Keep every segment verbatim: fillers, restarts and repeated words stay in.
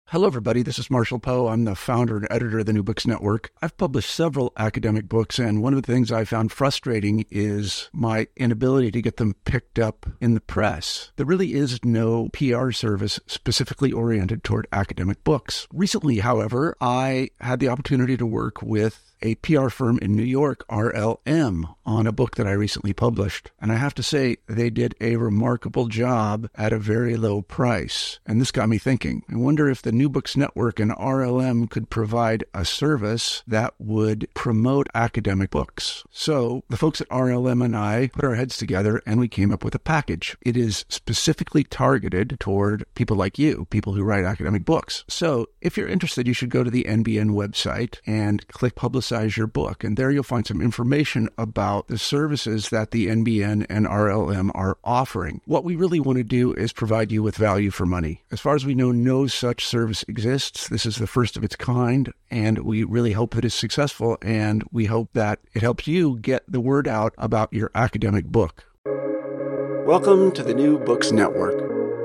Hello, everybody. This is Marshall Poe. I'm the founder and editor of the New Books Network. I've published several academic books, and one of the things I found frustrating is my inability to get them picked up in the press. There really is no P R service specifically oriented toward academic books. Recently, however, I had the opportunity to work with a P R firm in New York, R L M, on a book that I recently published. And I have to say, they did a remarkable job at a very low price. And this got me thinking. I wonder if the New Books Network and R L M could provide a service that would promote academic books. So the folks at R L M and I put our heads together and we came up with a package. It is specifically targeted toward people like you, people who write academic books. So if you're interested, you should go to the N B N website and click Publicize your book. And there you'll find some information about the services that the N B N and R L M are offering. What we really want to do is provide you with value for money. As far as we know, no such service exists. This is the first of its kind, and we really hope that it's successful, and we hope that it helps you get the word out about your academic book. Welcome to the New Books Network.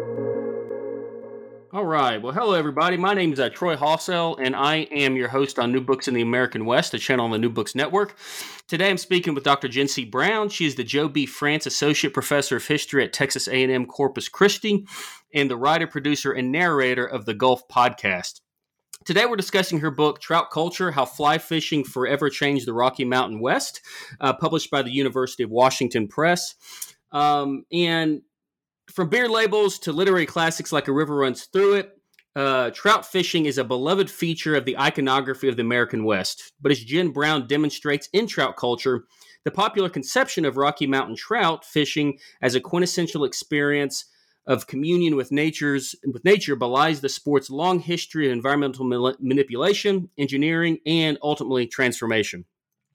All right. Well, hello, everybody. My name is uh, Troy Hossell, and I am your host on New Books in the American West, a channel on the New Books Network. Today, I'm speaking with Doctor Jen C. Brown. She is the Joe B. France Associate Professor of History at Texas A and M Corpus Christi and the writer, producer, and narrator of the Gulf Podcast. Today, we're discussing her book, Trout Culture, How Fly Fishing Forever Changed the Rocky Mountain West, uh, published by the University of Washington Press. Um, and From beer labels to literary classics like A River Runs Through It, uh, trout fishing is a beloved feature of the iconography of the American West. But as Jen Brown demonstrates in Trout Culture, the popular conception of Rocky Mountain trout fishing as a quintessential experience of communion with nature's with nature belies the sport's long history of environmental ma- manipulation, engineering, and ultimately transformation.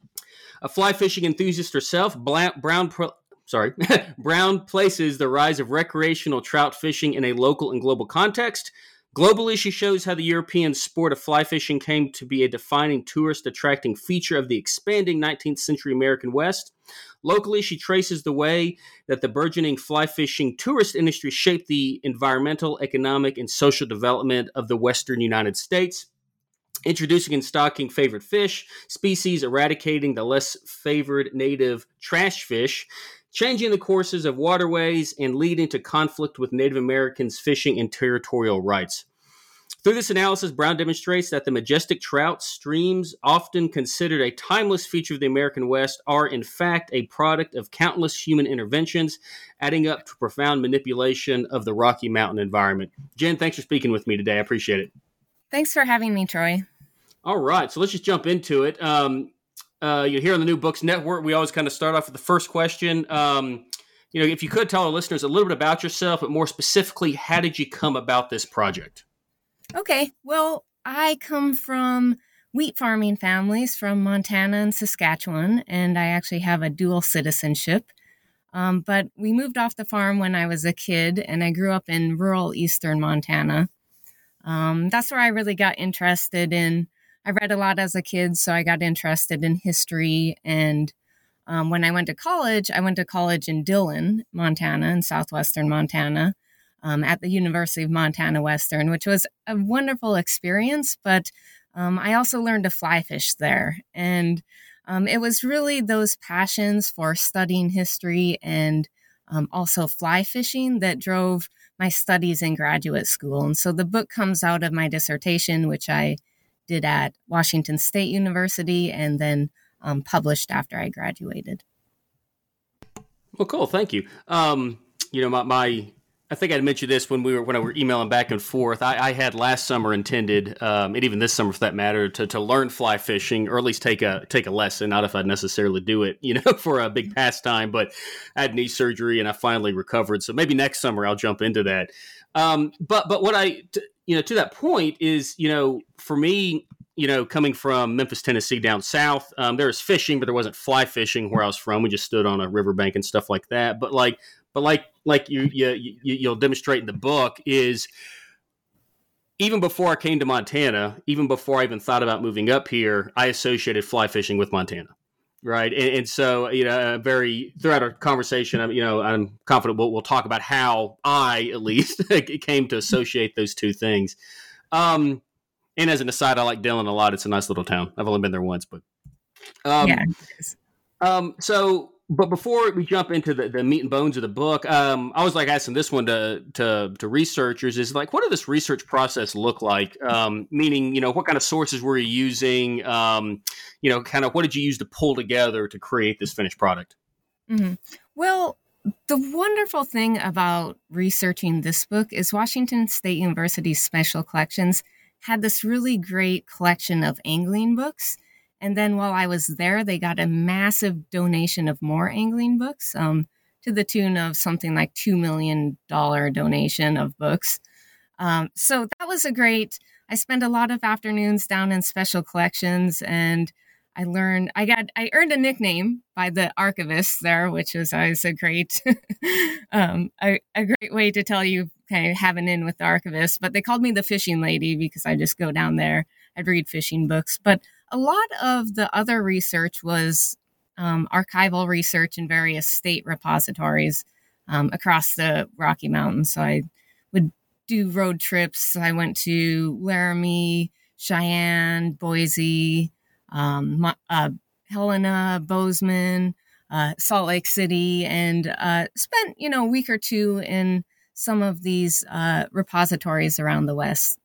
A fly fishing enthusiast herself, Brown Pro- Sorry, Brown places the rise of recreational trout fishing in a local and global context. Globally, she shows how the European sport of fly fishing came to be a defining tourist-attracting feature of the expanding nineteenth century American West. Locally, she traces the way that the burgeoning fly fishing tourist industry shaped the environmental, economic, and social development of the western United States. Introducing and stocking favorite fish, species eradicating the less favored native trash fish, changing the courses of waterways, and leading to conflict with Native Americans' fishing and territorial rights. Through this analysis, Brown demonstrates that the majestic trout streams, often considered a timeless feature of the American West, are in fact a product of countless human interventions, adding up to profound manipulation of the Rocky Mountain environment. Jen, thanks for speaking with me today. I appreciate it. Thanks for having me, Troy. All right, so let's just jump into it. Um, uh, you're here on the New Books Network. We always kind of start off with the first question. Um, you know, if you could tell our listeners a little bit about yourself, but more specifically, how did you come about this project? Okay, well, I come from wheat farming families from Montana and Saskatchewan, and I actually have a dual citizenship. Um, but we moved off the farm when I was a kid, and I grew up in rural eastern Montana. Um, that's where I really got interested in. I read a lot as a kid, so I got interested in history. And um, when I went to college, I went to college in Dillon, Montana, in southwestern Montana, um, at the University of Montana Western, which was a wonderful experience. But um, I also learned to fly fish there. And um, it was really those passions for studying history and um, also fly fishing that drove my studies in graduate school. And so the book comes out of my dissertation, which I did at Washington State University and then um, published after I graduated. Well, cool. Thank you. Um, you know, my, my, I think I mentioned this when we were, when I were emailing back and forth. I, I had last summer intended, um, and even this summer for that matter, to, to learn fly fishing, or at least take a, take a lesson. Not if I'd necessarily do it, you know, for a big pastime, but I had knee surgery and I finally recovered. So maybe next summer I'll jump into that. Um, but, but what I, t- you know, to that point is, you know, for me, you know, coming from Memphis, Tennessee down south, um, there was fishing, but there wasn't fly fishing where I was from. We just stood on a riverbank and stuff like that. But like, but like, like you, you, you you'll demonstrate in the book is even before I came to Montana, even before I even thought about moving up here, I associated fly fishing with Montana. Right. And, and so, you know, very throughout our conversation, I'm, you know, I'm confident we'll, we'll talk about how I, at least, came to associate those two things. Um, and as an aside, I like Dillon a lot. It's a nice little town. I've only been there once, but um, Yeah. um, so. But before we jump into the, the meat and bones of the book, um, I was like asking this one to, to to researchers is like, what did this research process look like? Um, meaning, you know, what kind of sources were you using? Um, you know, kind of what did you use to pull together to create this finished product? Mm-hmm. Well, the wonderful thing about researching this book is Washington State University's Special Collections had this really great collection of angling books. And then while I was there, they got a massive donation of more angling books, um, to the tune of something like two million dollars donation of books. Um, so that was a great, I spent a lot of afternoons down in Special Collections, and I learned, I got, I earned a nickname by the archivist there, which was always a great, um, a, a great way to tell you kind of have an in with the archivist. But they called me the fishing lady because I just go down there, I'd read fishing books. But a lot of the other research was um, archival research in various state repositories um, across the Rocky Mountains. So I would do road trips. I went to Laramie, Cheyenne, Boise, um, uh, Helena, Bozeman, uh, Salt Lake City, and uh, spent, you know, a week or two in some of these uh, repositories around the West.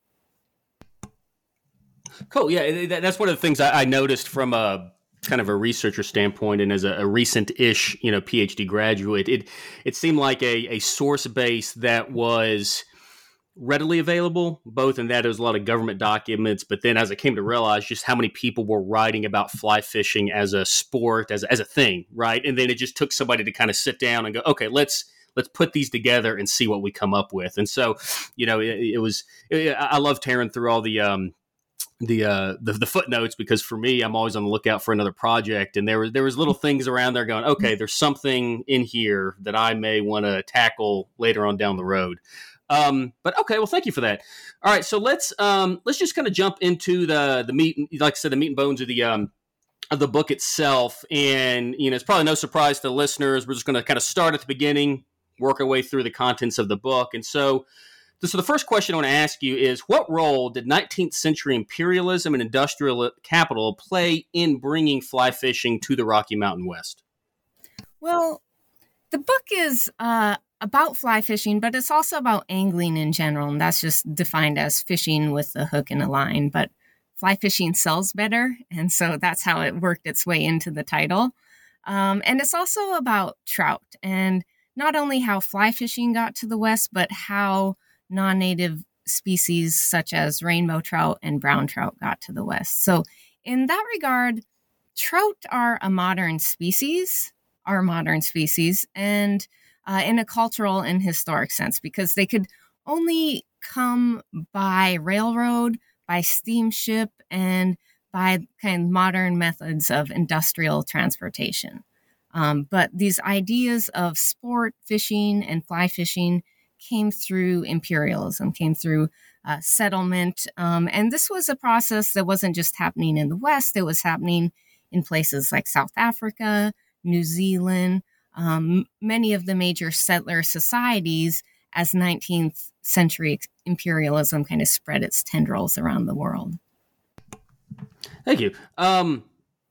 Cool. Yeah, that's one of the things I noticed from a kind of a researcher standpoint, and as a, a recent-ish, you know, PhD graduate, it it seemed like a, a source base that was readily available, both in that there was a lot of government documents, but then as I came to realize just how many people were writing about fly fishing as a sport, as as a thing, right? And then it just took somebody to kind of sit down and go, okay, let's let's put these together and see what we come up with. And so, you know, it, it was it, I love tearing through all the um, the, uh, the the footnotes, because for me, I'm always on the lookout for another project, and there was there was little things around there going, okay, there's something in here that I may want to tackle later on down the road. Um, but okay, well, thank you for that. All right, so let's um, let's just kind of jump into the the meat, like I said, the meat and bones of the um, of the book itself. And you know, it's probably no surprise to the listeners. We're just going to kind of start at the beginning, work our way through the contents of the book. And so, so the first question I want to ask you is, what role did nineteenth century imperialism and industrial capital play in bringing fly fishing to the Rocky Mountain West? Well, the book is uh, about fly fishing, but it's also about angling in general. And that's just defined as fishing with a hook and a line. But fly fishing sells better. And so that's how it worked its way into the title. Um, and it's also about trout, and not only how fly fishing got to the West, but how non-native species such as rainbow trout and brown trout got to the West. So in that regard, trout are a modern species, are modern species, and uh, in a cultural and historic sense, because they could only come by railroad, by steamship, and by kind of modern methods of industrial transportation. Um, but these ideas of sport fishing and fly fishing came through imperialism, came through uh, settlement. Um, and this was a process that wasn't just happening in the West, it was happening in places like South Africa, New Zealand, um, many of the major settler societies, as nineteenth century imperialism kind of spread its tendrils around the world. Thank you. Um,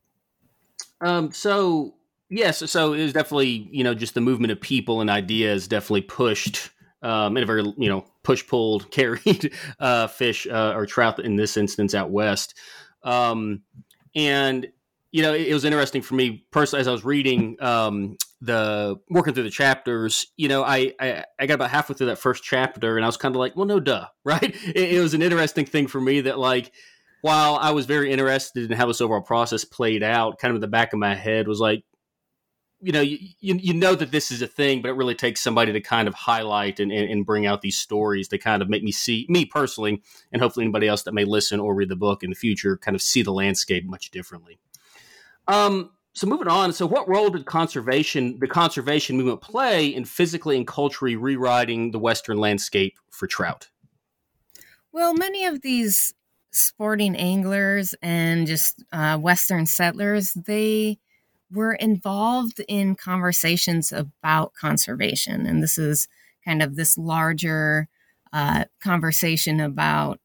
um, so, yes, so it was definitely, you know, just the movement of people and ideas definitely pushed Um, in a very, you know, push-pulled, carried uh, fish uh, or trout in this instance out west. Um, and, you know, it, it was interesting for me personally as I was reading um, the, working through the chapters, you know, I, I, I got about halfway through that first chapter and I was kind of like, well, no, duh, right? It, it was an interesting thing for me that, like, while I was very interested in how this overall process played out, kind of in the back of my head was like, you know, you, you you know that this is a thing, but it really takes somebody to kind of highlight and, and, and bring out these stories to kind of make me see, me personally, and hopefully anybody else that may listen or read the book in the future, kind of see the landscape much differently. Um, so moving on, so what role did conservation, the conservation movement play in physically and culturally rewriting the Western landscape for trout? Well, many of these sporting anglers and just uh, Western settlers, they were involved in conversations about conservation. And this is kind of this larger uh, conversation about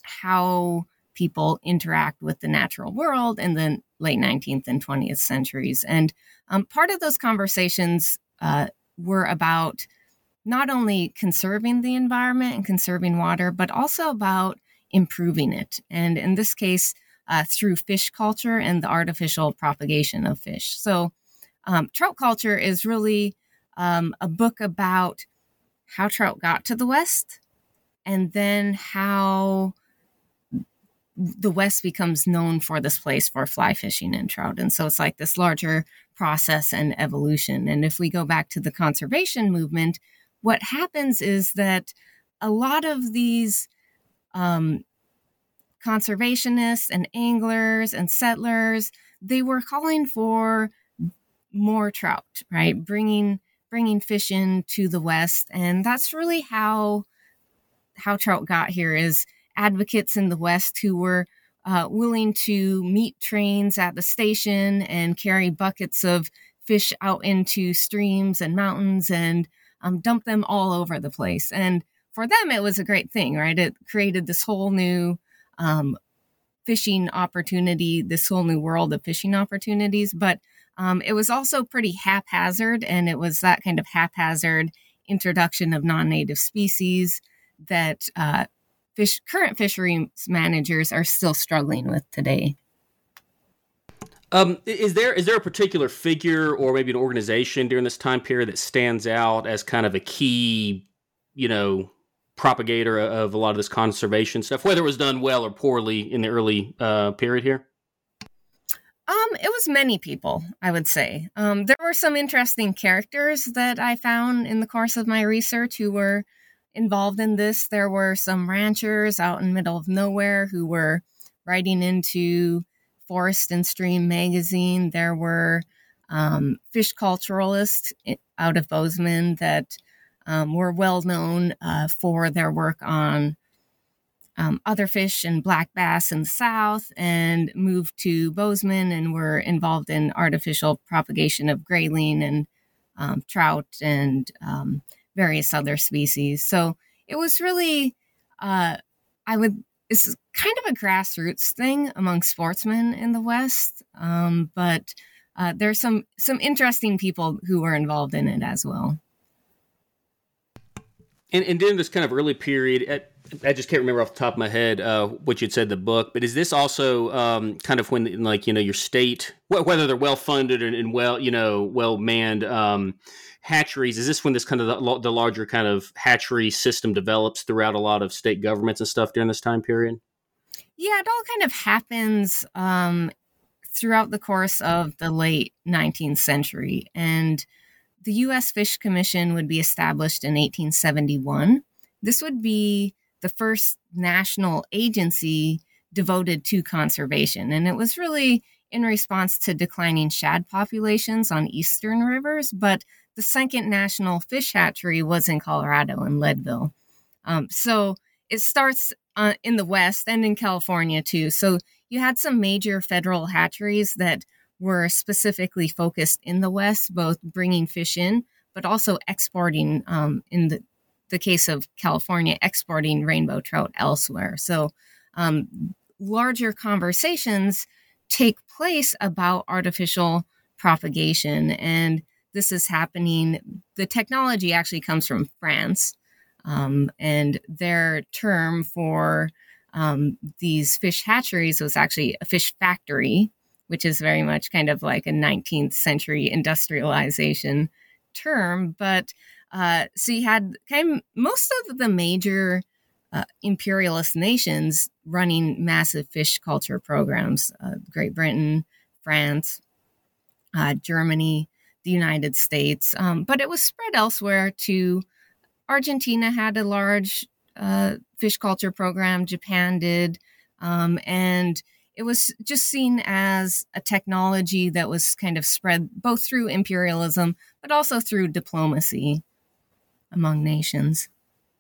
how people interact with the natural world in the late nineteenth and twentieth centuries. And um, part of those conversations uh, were about not only conserving the environment and conserving water, but also about improving it. And in this case, uh, through fish culture and the artificial propagation of fish. So um, Trout Culture is really um, a book about how trout got to the West, and then how the West becomes known for this place for fly fishing and trout. And so it's like this larger process and evolution. And if we go back to the conservation movement, what happens is that a lot of these um, conservationists and anglers and settlers, they were calling for more trout, right? Bringing bringing fish in to the West. And that's really how how trout got here, is advocates in the West who were uh, willing to meet trains at the station and carry buckets of fish out into streams and mountains and um, dump them all over the place. And for them, it was a great thing, right? It created this whole new um, fishing opportunity, this whole new world of fishing opportunities. But um, it was also pretty haphazard, and it was that kind of haphazard introduction of non-native species that uh, fish current fisheries managers are still struggling with today. Um, is there is there a particular figure or maybe an organization during this time period that stands out as kind of a key, you know, propagator of a lot of this conservation stuff, whether it was done well or poorly in the early uh, period here? Um, it was many people, I would say. Um, there were some interesting characters that I found in the course of my research who were involved in this. There were some ranchers out in the middle of nowhere who were writing into Forest and Stream magazine. There were um, fish culturalists out of Bozeman that um, were well known uh, for their work on um, other fish and black bass in the South, and moved to Bozeman and were involved in artificial propagation of grayling and um, trout and um, various other species. So it was really, uh, I would, it's kind of a grassroots thing among sportsmen in the West, um, but uh, there's some some interesting people who were involved in it as well. And, and during this kind of early period, at, I just can't remember off the top of my head uh, what you'd said in the book, but is this also um, kind of when, like, you know, your state, whether they're well funded and, and well, you know, well manned um, hatcheries, is this when this kind of the, the larger kind of hatchery system develops throughout a lot of state governments and stuff during this time period? Yeah, it all kind of happens um, throughout the course of the late nineteenth century. And the U S Fish Commission would be established in eighteen seventy-one. This would be the first national agency devoted to conservation. And it was really in response to declining shad populations on eastern rivers. But the second national fish hatchery was in Colorado, in Leadville. Um, so it starts uh, in the West and in California, too. So you had some major federal hatcheries that were specifically focused in the West, both bringing fish in, but also exporting, um, in the, the case of California, exporting rainbow trout elsewhere. So um, larger conversations take place about artificial propagation. And this is happening. The technology actually comes from France. Um, and their term for um, these fish hatcheries was actually a fish factory, which is very much kind of like a nineteenth century industrialization term. But uh, so you had kind of most of the major uh, imperialist nations running massive fish culture programs, uh, Great Britain, France, uh, Germany, the United States. Um, but it was spread elsewhere too. Argentina had a large uh, fish culture program. Japan did. Um, and it was just seen as a technology that was kind of spread both through imperialism, but also through diplomacy among nations.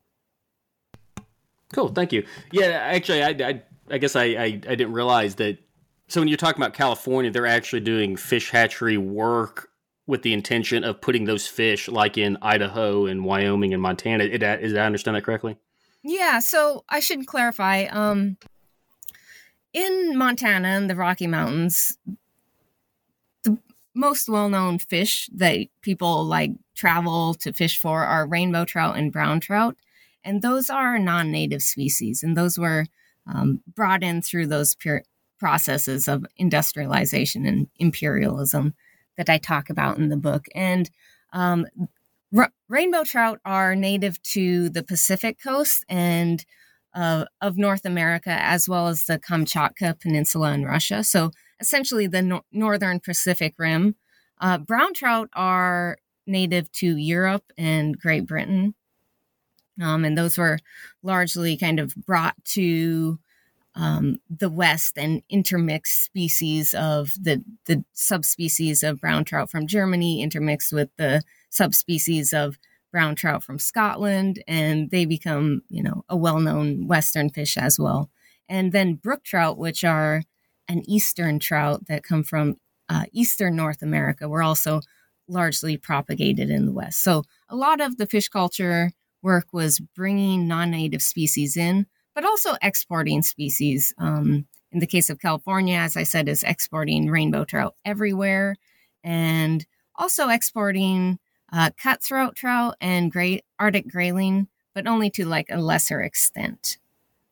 Cool. Thank you. Yeah, actually, I, I, I guess I, I, I didn't realize that. So when you're talking about California, they're actually doing fish hatchery work with the intention of putting those fish like in Idaho and Wyoming and Montana. Is that, I understand that correctly? Yeah, so I should clarify. Um, in Montana and the Rocky Mountains, the most well-known fish that people like travel to fish for are rainbow trout and brown trout, and those are non-native species, and those were um, brought in through those pure processes of industrialization and imperialism that I talk about in the book. And um, r- rainbow trout are native to the Pacific coast and uh, of North America, as well as the Kamchatka Peninsula in Russia. So essentially the no- northern Pacific Rim. Uh, brown trout are native to Europe and Great Britain. Um, and those were largely kind of brought to um, the West and intermixed species of the, the subspecies of brown trout from Germany intermixed with the subspecies of brown trout from Scotland. And they become, you know, a well-known Western fish as well. And then brook trout, which are an eastern trout that come from uh, eastern North America, were also largely propagated in the West. So a lot of the fish culture work was bringing non-native species in, but also exporting species. Um, in the case of California, as I said, is exporting rainbow trout everywhere, and also exporting uh, cutthroat trout and gray Arctic grayling, but only to like a lesser extent.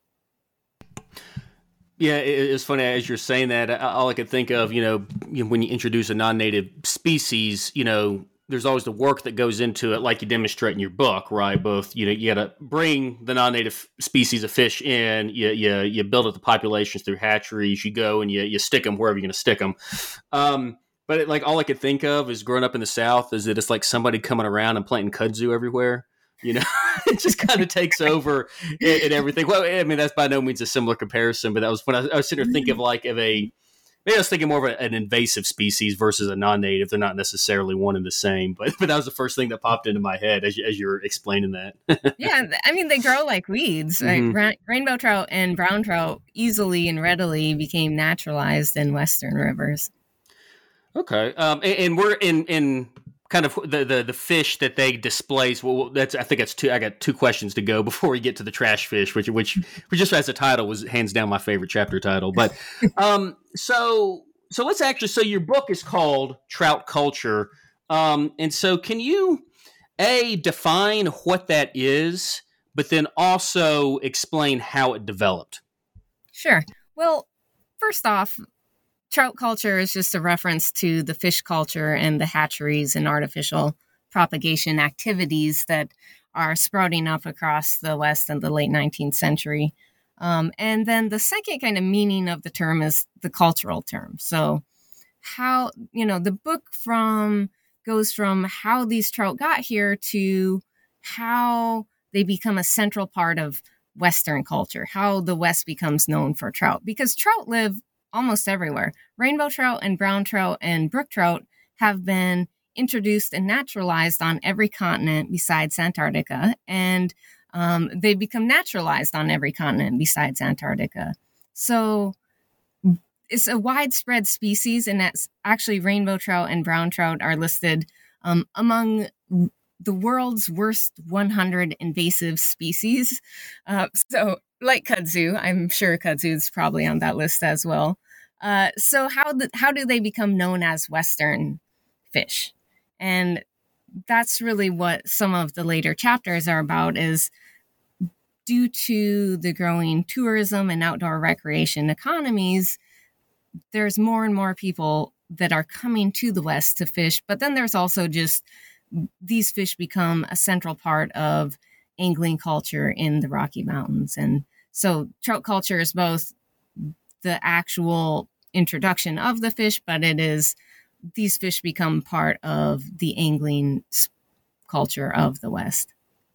Yeah, it's funny as you're saying that. All I could think of, you know, when you introduce a non-native species, you know, there's always the work that goes into it, like you demonstrate in your book, right? Both, you know, you got to bring the non-native species of fish in, you you, you build up the populations through hatcheries, you go and you you stick them wherever you're going to stick them. Um, but it, like all I could think of is growing up in the South is that it's like somebody coming around and planting kudzu everywhere. You know, it just kind of takes over and, and everything. Well, I mean, that's by no means a similar comparison, but that was when I, I was sitting there thinking of like of a, maybe I was thinking more of a, an invasive species versus a non-native. They're not necessarily one and the same, but but that was the first thing that popped into my head as you, as you were explaining that. Yeah, I mean, they grow like weeds. Right? Mm-hmm. Ra- rainbow trout and brown trout easily and readily became naturalized in Western rivers. Okay, um, and, and we're in in. kind of the, the the fish that they displace. Well, that's I think that's two. I got two questions to go before we get to the trash fish, which which, which just as a title was hands down my favorite chapter title. But um, so so let's actually. So your book is called Trout Culture, um, and so can you a define what that is, but then also explain how it developed? Sure. Well, first off, trout culture is just a reference to the fish culture and the hatcheries and artificial propagation activities that are sprouting up across the West in the late nineteenth century. Um, and then the second kind of meaning of the term is the cultural term. So how, you know, the book from goes from how these trout got here to how they become a central part of Western culture, how the West becomes known for trout, because trout live almost everywhere. Rainbow trout and brown trout and brook trout have been introduced and naturalized on every continent besides Antarctica, and um, they become naturalized on every continent besides Antarctica. So it's a widespread species, and that's actually rainbow trout and brown trout are listed um, among the world's worst one hundred invasive species. Uh, so like kudzu, I'm sure kudzu is probably on that list as well. Uh, so how the, how do they become known as Western fish? And that's really what some of the later chapters are about, is due to the growing tourism and outdoor recreation economies, there's more and more people that are coming to the West to fish. But then there's also just these fish become a central part of angling culture in the Rocky Mountains. And so trout culture is both the actual introduction of the fish, but it is these fish become part of the angling culture of the West.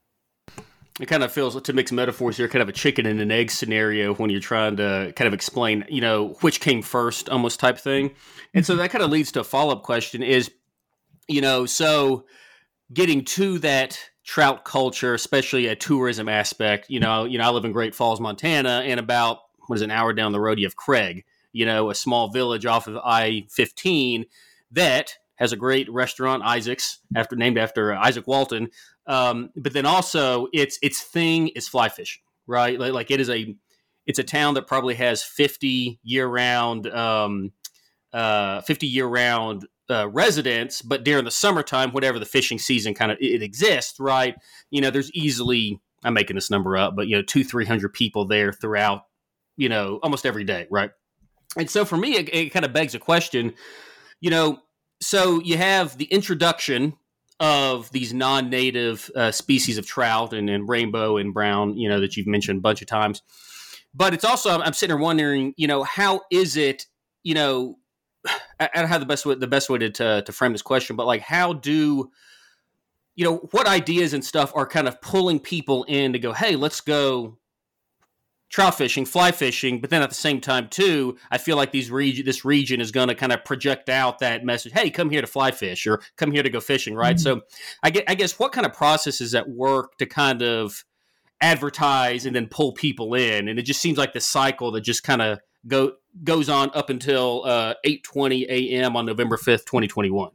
It kind of feels, to mix metaphors here, kind of a chicken and an egg scenario when you're trying to kind of explain, you know, which came first almost type thing. And so that kind of leads to a follow-up question is, you know, so getting to that trout culture, especially a tourism aspect, you know, you know, I live in Great Falls, Montana, and about, what is it, an hour down the road, you have Craig, you know, a small village off of I fifteen that has a great restaurant, Isaac's, after named after Isaac Walton. Um, but then also its its thing is fly fishing, right? Like, like it is a it's a town that probably has fifty year round um, uh, fifty year round uh, residents, but during the summertime, whatever the fishing season kind of it exists, right? You know, there's easily, I'm making this number up, but you know, two three hundred people there throughout, you know, almost every day, right? And so for me, it, it kind of begs a question, you know, so you have the introduction of these non-native uh, species of trout and, and rainbow and brown, you know, that you've mentioned a bunch of times. But it's also, I'm sitting here wondering, you know, how is it, you know, I, I don't have the best way, the best way to, to to frame this question, but like, how do, you know, what ideas and stuff are kind of pulling people in to go, hey, let's go trout fishing, fly fishing, but then at the same time too, I feel like these region, this region is going to kind of project out that message. Hey, come here to fly fish or come here to go fishing, right? Mm-hmm. So, I get, I guess, what kind of processes at work to kind of advertise and then pull people in, and it just seems like the cycle that just kind of go goes on up until uh, eight twenty a.m. on November fifth, twenty twenty-one.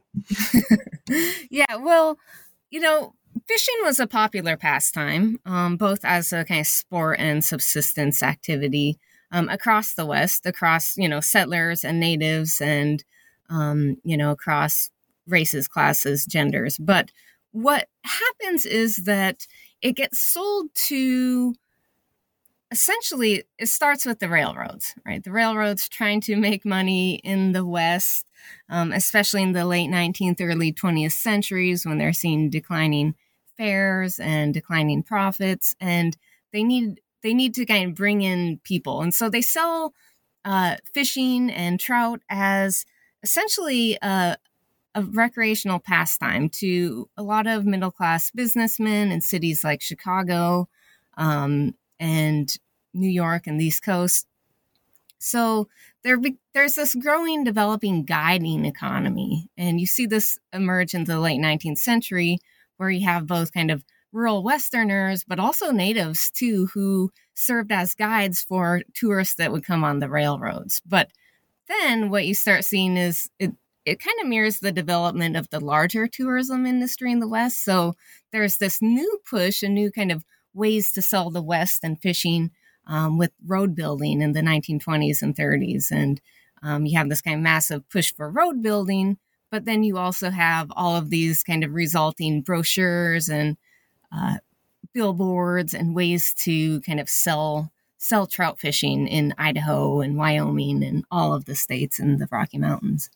Yeah, well, you know. Fishing was a popular pastime, um, both as a kind of sport and subsistence activity um, across the West, across, you know, settlers and natives and, um, you know, across races, classes, genders. But what happens is that it gets sold to, essentially, it starts with the railroads, right? The railroads trying to make money in the West, um, especially in the late nineteenth, early twentieth centuries when they're seeing declining fares and declining profits, and they need they need to kind of bring in people, and so they sell uh, fishing and trout as essentially a, a recreational pastime to a lot of middle class businessmen in cities like Chicago um, and New York and the East Coast. So there there's this growing, developing guiding economy, and you see this emerge in the late nineteenth century, where you have both kind of rural Westerners, but also natives too, who served as guides for tourists that would come on the railroads. But then what you start seeing is it, it kind of mirrors the development of the larger tourism industry in the West. So there's this new push, a new kind of ways to sell the West and fishing um, with road building in the nineteen twenties and thirties. And um, you have this kind of massive push for road building. But then you also have all of these kind of resulting brochures and uh, billboards and ways to kind of sell sell trout fishing in Idaho and Wyoming and all of the states in the Rocky Mountains.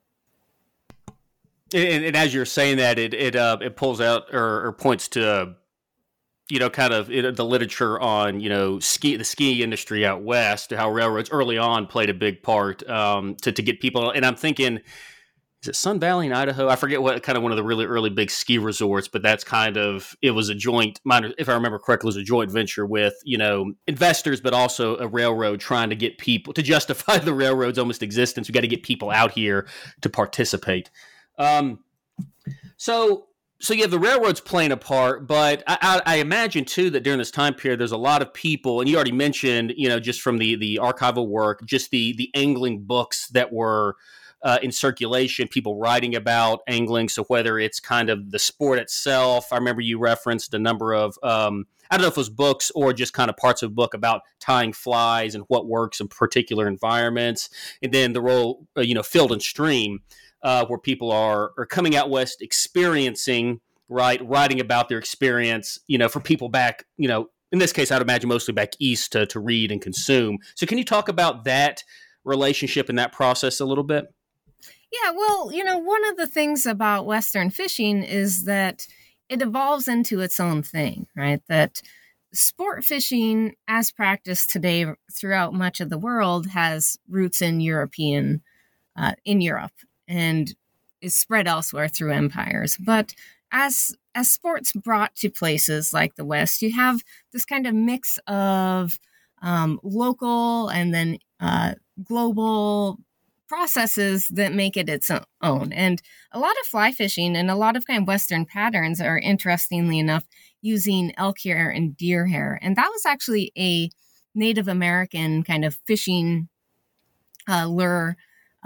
And, and as you're saying that, it it uh, it pulls out or, or points to, uh, you know, kind of it, the literature on, you know, ski the ski industry out west, how railroads early on played a big part um, to to get people. And I'm thinking, is it Sun Valley in Idaho? I forget what kind of one of the really early big ski resorts, but that's kind of, it was a joint, if I remember correctly, it was a joint venture with, you know, investors, but also a railroad trying to get people, to justify the railroad's almost existence. We got to get people out here to participate. Um, so, so you have the railroads playing a part, but I, I, I imagine too that during this time period, there's a lot of people, and you already mentioned, you know, just from the, the archival work, just the, the angling books that were Uh, in circulation, people writing about angling. So whether it's kind of the sport itself, I remember you referenced a number of, um, I don't know if it was books or just kind of parts of a book about tying flies and what works in particular environments. And then the role, uh, you know, field and stream, uh, where people are, are coming out west, experiencing, right, writing about their experience, you know, for people back, you know, in this case, I'd imagine mostly back east to, to read and consume. So can you talk about that relationship and that process a little bit? Yeah, well, you know, one of the things about Western fishing is that it evolves into its own thing, right? That sport fishing, as practiced today throughout much of the world, has roots in European, uh, in Europe, and is spread elsewhere through empires. But as as sports brought to places like the West, you have this kind of mix of um, local and then uh, global processes that make it its own. And a lot of fly fishing and a lot of kind of Western patterns are, interestingly enough, using elk hair and deer hair. And that was actually a Native American kind of fishing uh, lure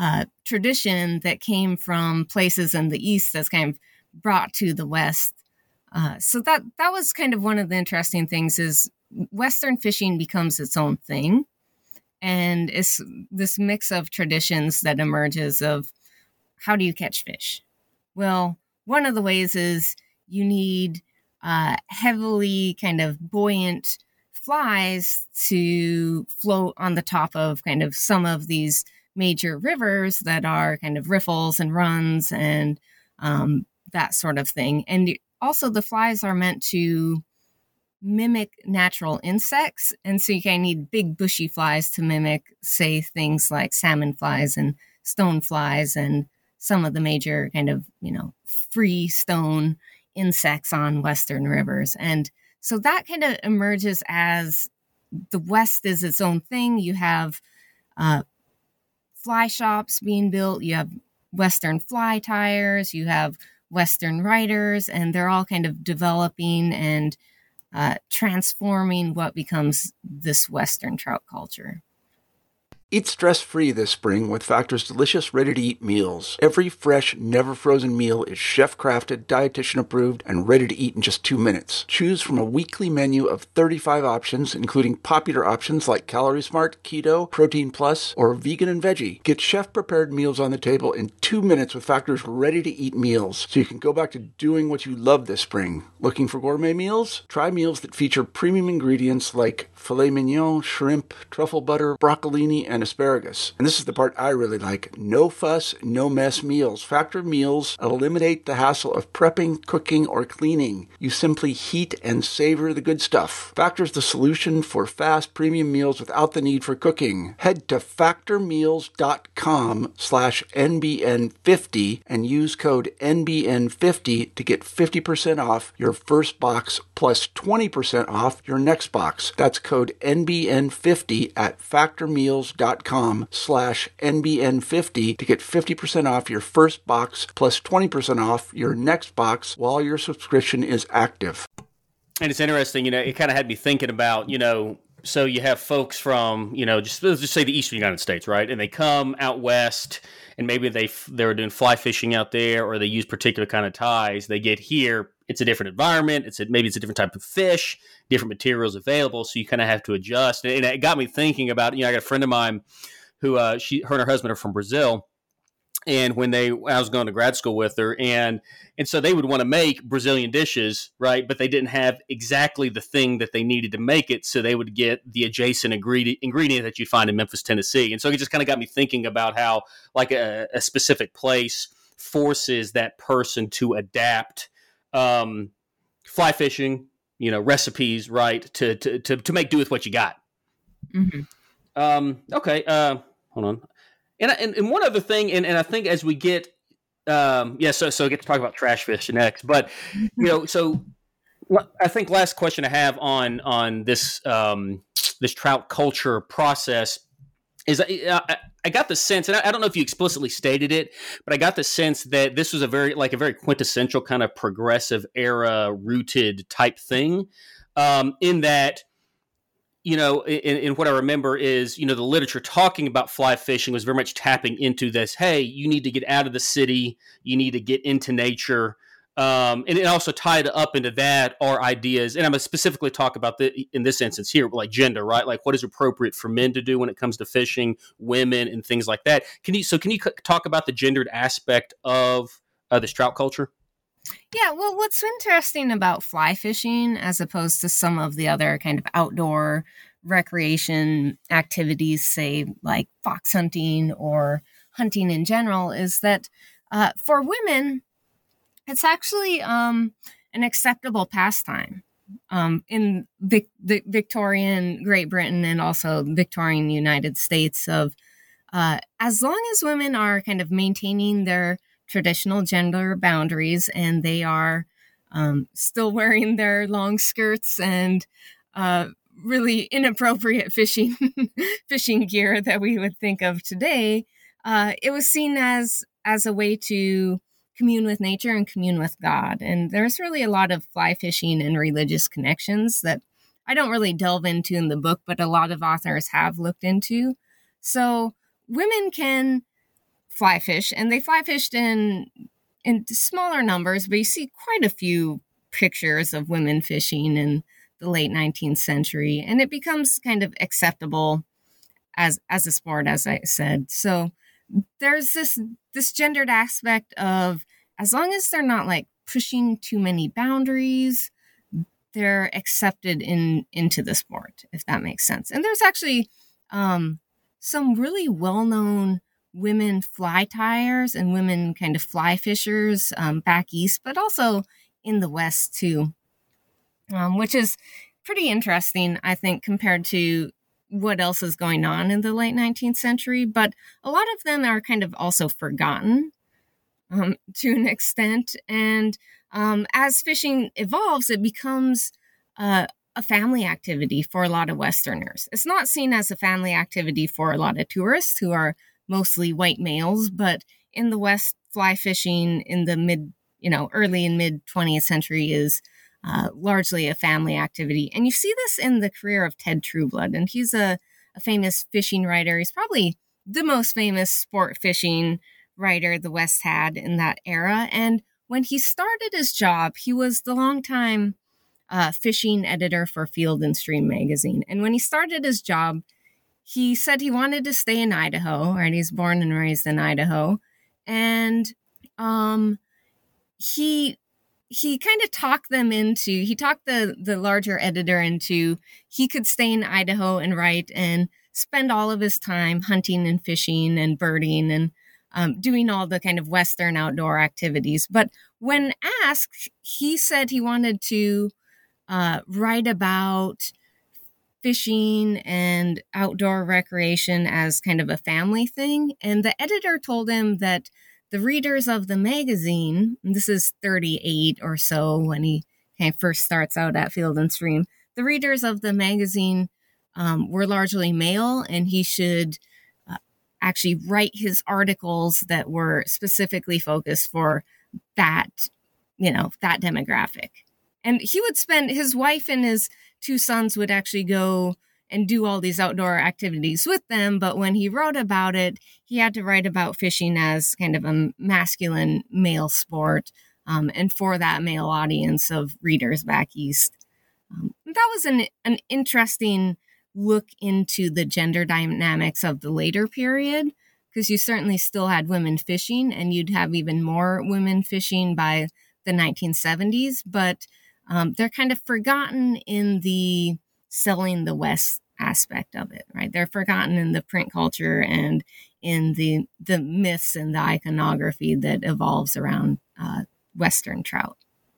uh, tradition that came from places in the East that's kind of brought to the West. Uh, so that that was kind of one of the interesting things is Western fishing becomes its own thing. And it's this mix of traditions that emerges of how do you catch fish? Well, one of the ways is you need uh, heavily kind of buoyant flies to float on the top of kind of some of these major rivers that are kind of riffles and runs and um, that sort of thing. And also the flies are meant to mimic natural insects. And so you kind of need big bushy flies to mimic, say, things like salmon flies and stone flies and some of the major kind of, you know, free stone insects on Western rivers. And so that kind of emerges as the West is its own thing. You have uh, fly shops being built. You have Western fly tyers. You have Western writers, and they're all kind of developing and uh, transforming what becomes this Western trout culture. Eat stress-free this spring with Factor's delicious, ready-to-eat meals. Every fresh, never-frozen meal is chef-crafted, dietitian-approved, and ready to eat in just two minutes. Choose from a weekly menu of thirty-five options, including popular options like Calorie Smart, Keto, Protein Plus, or Vegan and Veggie. Get chef-prepared meals on the table in two minutes with Factor's ready-to-eat meals, so you can go back to doing what you love this spring. Looking for gourmet meals? Try meals that feature premium ingredients like filet mignon, shrimp, truffle butter, broccolini, and asparagus. And this is the part I really like. No fuss, no mess meals. Factor meals eliminate the hassle of prepping, cooking, or cleaning. You simply heat and savor the good stuff. Factor's the solution for fast premium meals without the need for cooking. Head to factormeals.com slash NBN50 and use code N B N fifty to get fifty percent off your first box plus twenty percent off your next box. That's code N B N fifty at factormeals.com slash NBN50 to get fifty percent off your first box plus twenty percent off your next box while your subscription is active. And it's interesting, you know, it kind of had me thinking about, you know, so you have folks from, you know, just let's just say the Eastern United States, right? And they come out west and maybe they they were doing fly fishing out there or they use particular kind of ties. They get here, it's a different environment. It's a, maybe it's a different type of fish, different materials available. So you kind of have to adjust. And it got me thinking about, you know, I got a friend of mine who, uh, she, her and her husband are from Brazil. And when they, I was going to grad school with her, and and so they would want to make Brazilian dishes, right? But they didn't have exactly the thing that they needed to make it, so they would get the adjacent ingredient ingredient that you'd find in Memphis, Tennessee. And so it just kind of got me thinking about how, like a, a specific place forces that person to adapt um, fly fishing, you know, recipes, right, to to to, to make do with what you got. Mm-hmm. Um, okay, uh, hold on. And, and and one other thing, and, and I think as we get, um, yeah, so so I get to talk about trash fish next, but you know, so I think last question I have on on this um, this trout culture process is I, I, I got the sense, and I, I don't know if you explicitly stated it, but I got the sense that this was a very like a very quintessential kind of progressive era rooted type thing, um, in that. You know, in, in what I remember is, you know, the literature talking about fly fishing was very much tapping into this, hey, you need to get out of the city, you need to get into nature. Um, and it also tied up into that are ideas, and I'm going to specifically talk about the, in this instance here, like gender, right? Like what is appropriate for men to do when it comes to fishing, women, and things like that. Can you, so can you talk about the gendered aspect of uh, this trout culture? Yeah, well, what's interesting about fly fishing as opposed to some of the other kind of outdoor recreation activities, say like fox hunting or hunting in general, is that uh, for women, it's actually um, an acceptable pastime um, in the, the Victorian Great Britain and also Victorian United States of uh, as long as women are kind of maintaining their traditional gender boundaries and they are um, still wearing their long skirts and uh, really inappropriate fishing fishing gear that we would think of today, uh, it was seen as as a way to commune with nature and commune with God. And there's really a lot of fly fishing and religious connections that I don't really delve into in the book, but a lot of authors have looked into. So women can fly fish, and they fly fished in in smaller numbers, but you see quite a few pictures of women fishing in the late nineteenth century, and it becomes kind of acceptable as as a sport, as I said. So there's this this gendered aspect of, as long as they're not like pushing too many boundaries, they're accepted in into the sport, if that makes sense. And there's actually um, some really well-known women fly tyers and women kind of fly fishers um, back east, but also in the West too, um, which is pretty interesting, I think, compared to what else is going on in the late nineteenth century. But a lot of them are kind of also forgotten um, to an extent. And um, as fishing evolves, it becomes uh, a family activity for a lot of Westerners. It's not seen as a family activity for a lot of tourists who are mostly white males, but in the West, fly fishing in the mid, you know, early and mid twentieth century is uh, largely a family activity. And you see this in the career of Ted Trueblood, and he's a, a famous fishing writer. He's probably the most famous sport fishing writer the West had in that era. And when he started his job, he was the longtime uh, fishing editor for Field and Stream magazine. And when he started his job, he said he wanted to stay in Idaho, right? He's born and raised in Idaho. And um, he he kind of talked them into, he talked the, the larger editor into, he could stay in Idaho and write and spend all of his time hunting and fishing and birding and um, doing all the kind of Western outdoor activities. But when asked, he said he wanted to uh, write about fishing and outdoor recreation as kind of a family thing. And the editor told him that the readers of the magazine, and this is thirty-eight or so when he kind of first starts out at Field and Stream, the readers of the magazine um, were largely male, and he should uh, actually write his articles that were specifically focused for that, you know, that demographic. And he would spend, his wife and his two sons would actually go and do all these outdoor activities with them. But when he wrote about it, he had to write about fishing as kind of a masculine male sport, um, and for that male audience of readers back east. Um, that was an, an interesting look into the gender dynamics of the later period, because you certainly still had women fishing, and you'd have even more women fishing by the nineteen seventies. But um, they're kind of forgotten in the selling the West aspect of it, right? They're forgotten in the print culture and in the the myths and the iconography that evolves around uh, Western trout.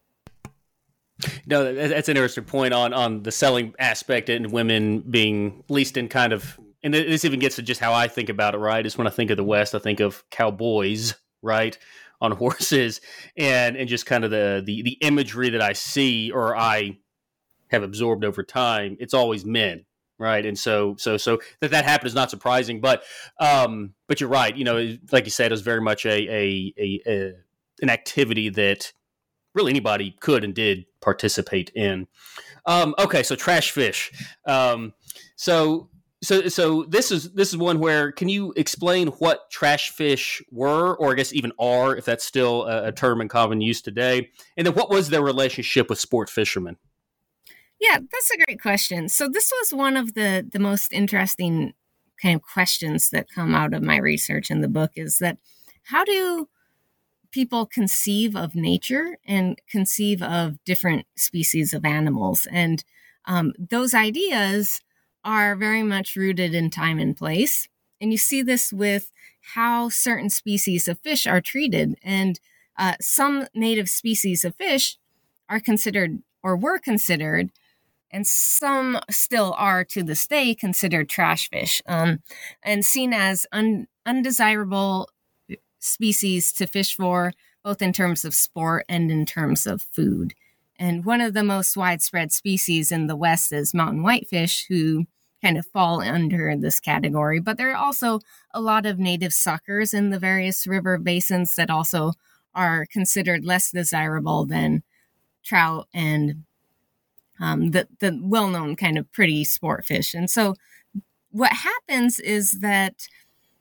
No, that's an interesting point on, on the selling aspect and women being, at least in kind of, and this even gets to just how I think about it, right? Is when I think of the West, I think of cowboys, right, on horses, and and just kind of the the, the imagery that I see or I have absorbed over time. It's always men, right? And so so so that that happened is not surprising, but um, but you're right. You know, like you said, it was very much a a, a, a an activity that really anybody could and did participate in. Um, okay, so trash fish. Um, so so so this is this is one where, can you explain what trash fish were, or I guess even are, if that's still a, a term in common use today? And then what was their relationship with sport fishermen? Yeah, that's a great question. So this was one of the the most interesting kind of questions that come out of my research in the book, is that how do people conceive of nature and conceive of different species of animals? And um, those ideas are very much rooted in time and place. And you see this with how certain species of fish are treated. And uh, some native species of fish are considered, or were considered, and some still are to this day, considered trash fish, um, and seen as un- undesirable species to fish for, both in terms of sport and in terms of food. And one of the most widespread species in the West is mountain whitefish, who kind of fall under this category. But there are also a lot of native suckers in the various river basins that also are considered less desirable than trout and um, the, the well-known kind of pretty sport fish. And so what happens is that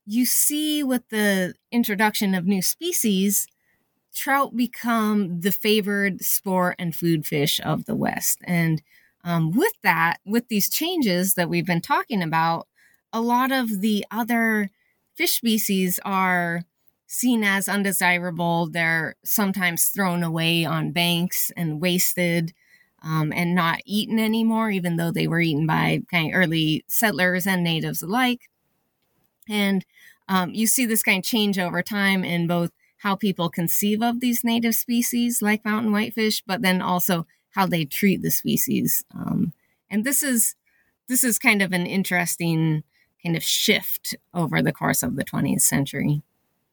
you see with the introduction of new species, trout become the favored sport and food fish of the West. And um, with that, with these changes that we've been talking about, a lot of the other fish species are seen as undesirable. They're sometimes thrown away on banks and wasted um, and not eaten anymore, even though they were eaten by kind of early settlers and natives alike. And um, you see this kind of change over time in both how people conceive of these native species like mountain whitefish, but then also how they treat the species. Um, and this is this is kind of an interesting kind of shift over the course of the twentieth century.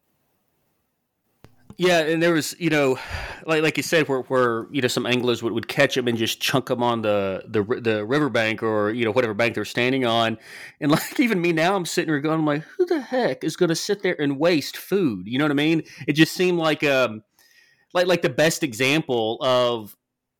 Yeah, and there was, you know, like like you said, where, where you know some anglers would, would catch them and just chunk them on the, the the riverbank or you know whatever bank they're standing on, and like even me now, I'm sitting here going, I'm like, who the heck is going to sit there and waste food? You know what I mean? It just seemed like um like like the best example of.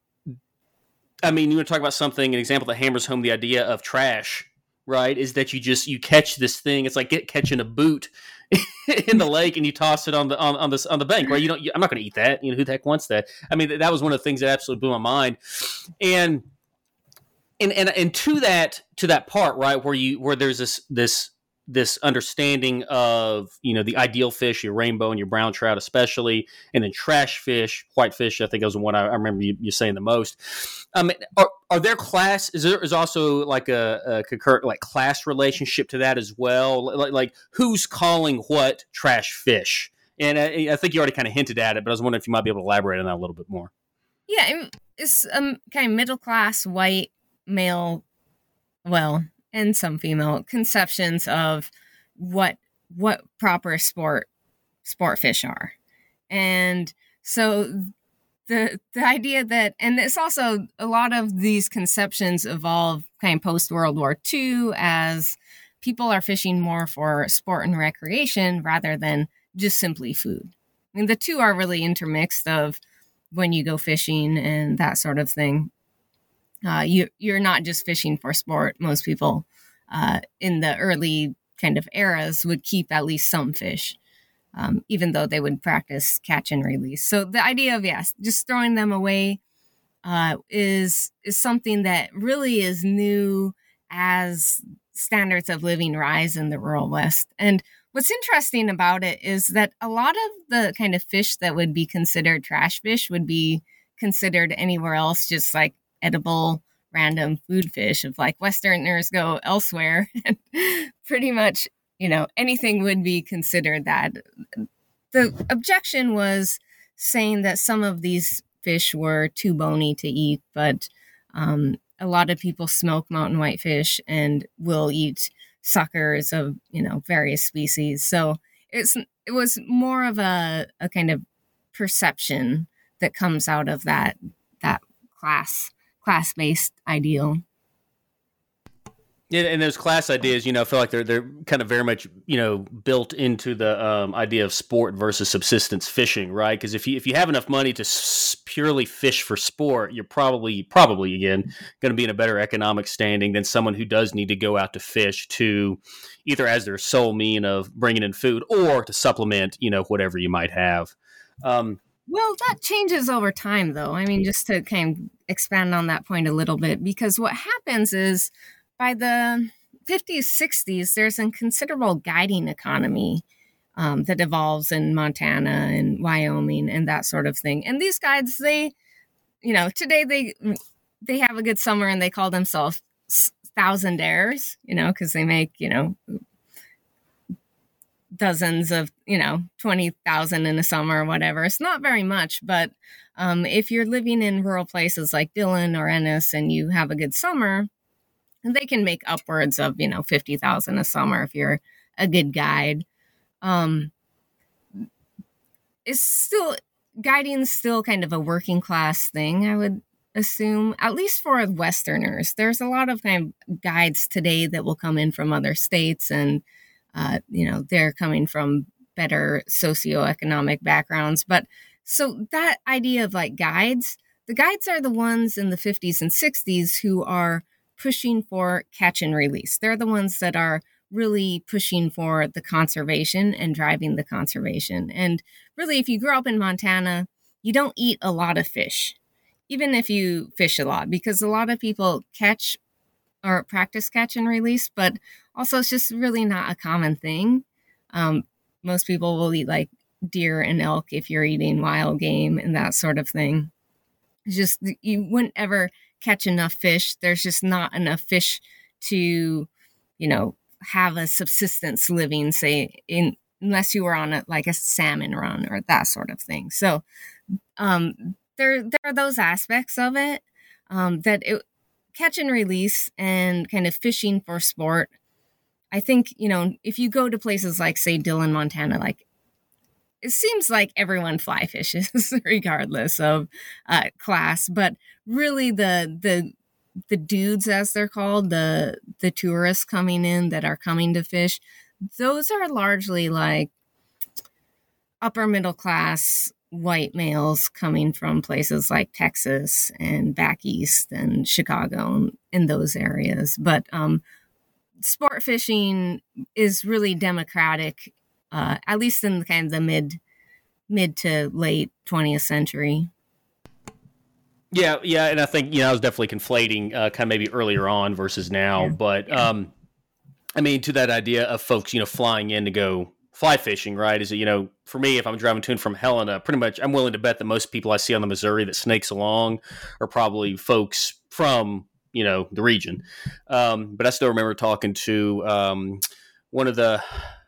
I mean, you want to talk about something, an example that hammers home the idea of trash, right? Is that you just you catch this thing? It's like get catching a boot in the lake and you toss it on the on, on the on the bank, right? You don't. You, I'm not going to eat that. You know, who the heck wants that? I mean, that was one of the things that absolutely blew my mind. And and and and to that to that part, right, where you where there's this this this understanding of you know the ideal fish, your rainbow and your brown trout, especially, and then trash fish, whitefish. I think that was the one I, I remember you, you saying the most. Um, are are there class? Is there is also like a, a concurrent like class relationship to that as well? Like, like who's calling what trash fish? And I, I think you already kind of hinted at it, but I was wondering if you might be able to elaborate on that a little bit more. Yeah, it's um kind of middle class white male, well, and some female conceptions of what what proper sport sport fish are, and so. The the idea that, and it's also a lot of these conceptions evolve kind of post World War Two as people are fishing more for sport and recreation rather than just simply food. I mean, the two are really intermixed of when you go fishing and that sort of thing. Uh, you, you're not just fishing for sport. Most people uh, in the early kind of eras would keep at least some fish. Um, even though they would practice catch and release. So the idea of, yes, just throwing them away uh, is is something that really is new as standards of living rise in the rural West. And what's interesting about it is that a lot of the kind of fish that would be considered trash fish would be considered anywhere else just like edible random food fish. Of like Westerners go elsewhere and pretty much you know, anything would be considered that. The objection was saying that some of these fish were too bony to eat, but um, a lot of people smoke mountain whitefish and will eat suckers of, you know, various species. So it's it was more of a, a kind of perception that comes out of that that class class-based ideal. Yeah, and those class ideas, you know, I feel like they're they're kind of very much, you know, built into the um, idea of sport versus subsistence fishing, right? Because if you if you have enough money to s- purely fish for sport, you're probably probably again going to be in a better economic standing than someone who does need to go out to fish to either as their sole mean of bringing in food or to supplement, you know, whatever you might have. Um, well, that changes over time, though. I mean, just to kind of expand on that point a little bit, because what happens is, by the fifties, sixties, there's a considerable guiding economy um, that evolves in Montana and Wyoming and that sort of thing. And these guides, they, you know, today they they have a good summer and they call themselves thousandaires, you know, because they make, you know, dozens of, you know, twenty thousand in a summer or whatever. It's not very much, but um, if you're living in rural places like Dillon or Ennis and you have a good summer, they can make upwards of, you know, fifty thousand a summer if you're a good guide. Um, it's still, guiding is still kind of a working class thing, I would assume, at least for Westerners. There's a lot of kind of guides today that will come in from other states and, uh, you know, they're coming from better socioeconomic backgrounds. But so that idea of like guides, the guides are the ones in the fifties and sixties who are pushing for catch and release. They're the ones that are really pushing for the conservation and driving the conservation. And really, if you grow up in Montana, you don't eat a lot of fish, even if you fish a lot, because a lot of people catch or practice catch and release, but also it's just really not a common thing. Um, most people will eat like deer and elk if you're eating wild game and that sort of thing. It's just, you wouldn't ever catch enough fish. There's just not enough fish to, you know, have a subsistence living, say, in unless you were on a, like a salmon run or that sort of thing. So um, there, there are those aspects of it um, that it, catch and release and kind of fishing for sport. I think, you know, if you go to places like, say, Dillon, Montana, like it seems like everyone fly fishes regardless of uh, class, but really the the the dudes, as they're called, the the tourists coming in that are coming to fish, those are largely like upper middle class white males coming from places like Texas and back east and Chicago and in those areas. But um, sport fishing is really democratic, uh, at least in the kind of the mid mid to late twentieth century. Yeah, yeah, and I think, you know, I was definitely conflating uh, kind of maybe earlier on versus now, Yeah. but Yeah. um, I mean, to that idea of folks, you know, flying in to go fly fishing, right? Is it, you know, for me, if I'm driving to and from Helena, pretty much I'm willing to bet that most people I see on the Missouri that snakes along are probably folks from, you know, the region. Um, but I still remember talking to um, one of the,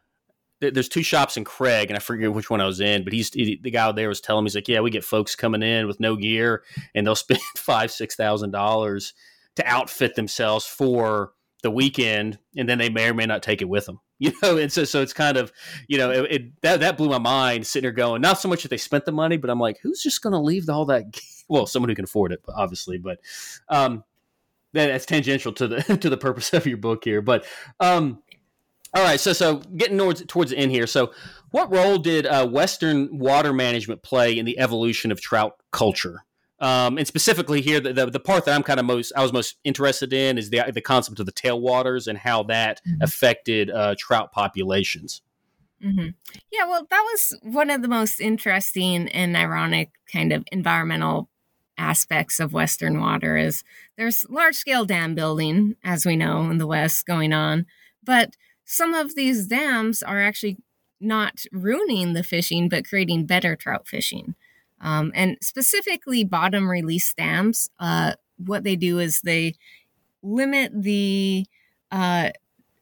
there's two shops in Craig, and I forget which one I was in, but he's he, the guy there was telling me, he's like, yeah, we get folks coming in with no gear, and they'll spend five, six thousand dollars to outfit themselves for the weekend, and then they may or may not take it with them. You know, and so so it's kind of, you know, it, it that that blew my mind, sitting there going, not so much that they spent the money, but I'm like, who's just going to leave all that? Well, someone who can afford it, obviously, but um, that, that's tangential to the to the purpose of your book here, but. Um, All right, so so getting towards, towards the end here. So what role did uh, Western water management play in the evolution of trout culture? Um, and specifically here, the, the the part that I'm kind of most I was most interested in is the the concept of the tailwaters and how that mm-hmm. affected uh, trout populations. Mm-hmm. Yeah, well, that was one of the most interesting and ironic kind of environmental aspects of Western water. Is there's large scale dam building, as we know, in the West going on, but some of these dams are actually not ruining the fishing, but creating better trout fishing. Um, and specifically bottom release dams, uh, what they do is they limit the uh,